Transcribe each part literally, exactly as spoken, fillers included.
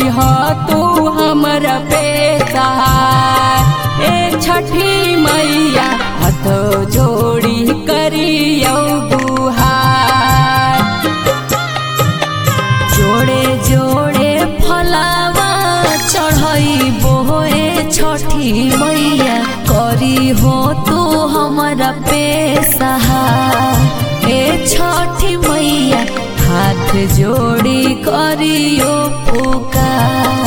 करी हो तू हमरा पे सहाय। ए छठी मैया हाथ जोड़ी करियो गुहार। जोड़े जोड़े फलावा चढ़ई बोए छठी मैया करी हो तू हमरा पे सहाय। ए छठी मैया हाथ जोड़ी करियो पुकार।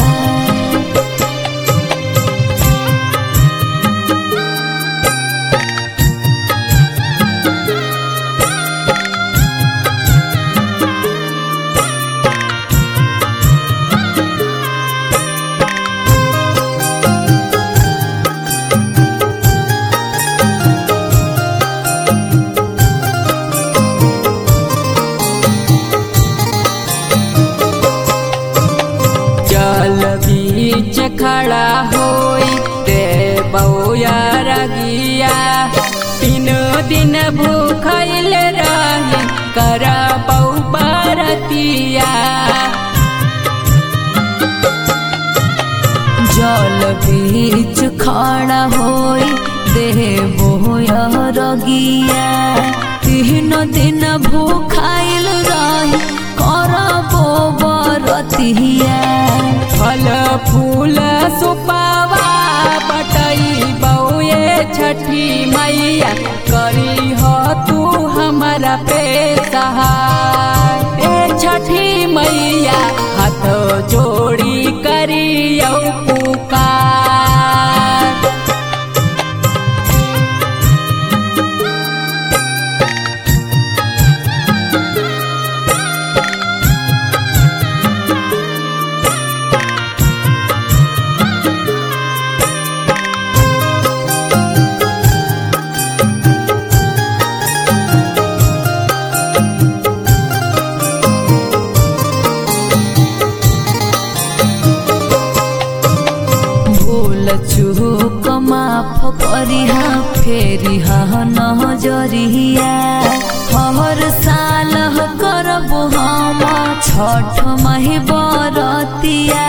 बीच खड़ा होई ते बौया रगिया। तीन दिन भूखल रही करा बौ बरतिया। जल बीच खड़ा होई देह बोया रगिया। तीन दिन भूखल रही करबो बरतिया। फल फूल सुपावा बटई बौए छठी मैया करी हो तू हमरा पे सहाय। ए छठी मैया हाथ जोड़ी करियो पुकार। चूक माफ करिहा फेरिहा नजरिया। हर साल करबो हम छठ माही बरतिया।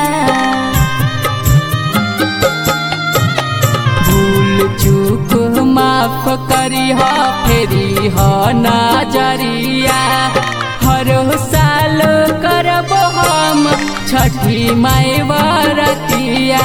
भूल चूक माफ करिहा फेरिहा नजरिया। हर साल करबो हम छठी माई बरतिया।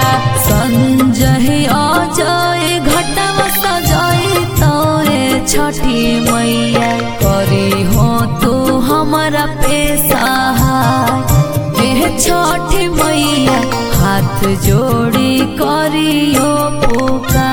संजय अजय घटव सजई तोरे छठी मैया करी हो तू हमरा पे सहाय। ए छठी मैया हाथ जोड़ी करियो पुकार।